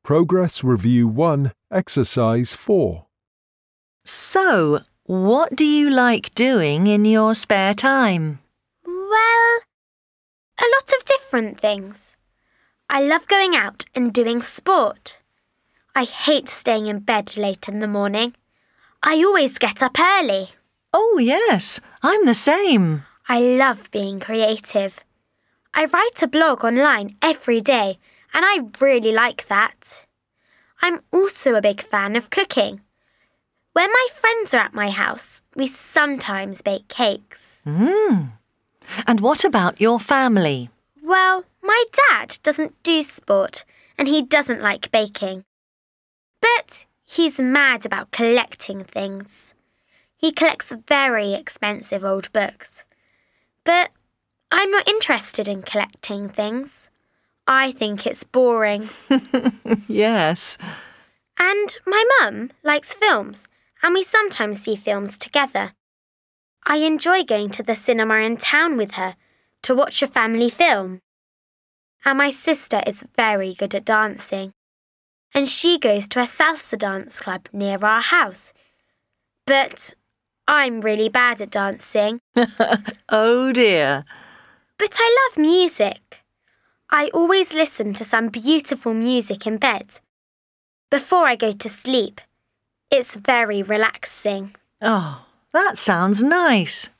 Progress Review 1, Exercise 4. So, what do you like doing in your spare time? Well, a lot of different things. I love going out and doing sport. I hate staying in bed late in the morning. I always get up early. Oh, yes, I'm the same. I love being creative. I write a blog online every day, and I really like that. I'm also a big fan of cooking. When my friends are at my house, we sometimes bake cakes. And what about your family? Well, my dad doesn't do sport, and he doesn't like baking. But he's mad about collecting things. He collects very expensive old books. But I'm not interested in collecting things. I think it's boring. Yes. And my mum likes films, and we sometimes see films together. I enjoy going to the cinema in town with her to watch a family film. And my sister is very good at dancing, and she goes to a salsa dance club near our house. But I'm really bad at dancing. Oh dear. But I love music. I always listen to some beautiful music in bed. Before I go to sleep, it's very relaxing. Oh, that sounds nice.